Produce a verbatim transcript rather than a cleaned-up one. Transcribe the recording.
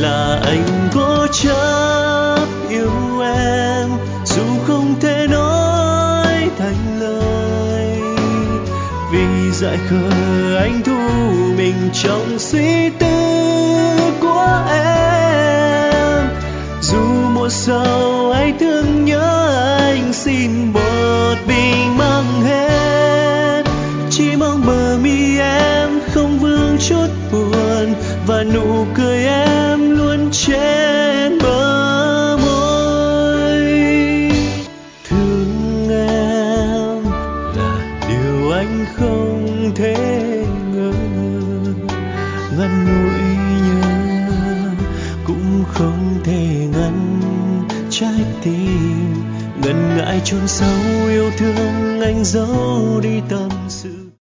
là anh cố chấp yêu em dù không thể nói thành lời, vì dại khờ anh thu mình trong suy tư của em. Dù muộn sầu anh thương nhớ anh xin một bình mang hết, chỉ mong bờ mi em không vương chút buồn và nụ cười em luôn trên bờ môi. Thương em là điều anh không thể ngờ, ngăn nỗi nhớ cũng không thể ngăn trái tim ngần ngại chôn sâu yêu thương anh giấu đi tâm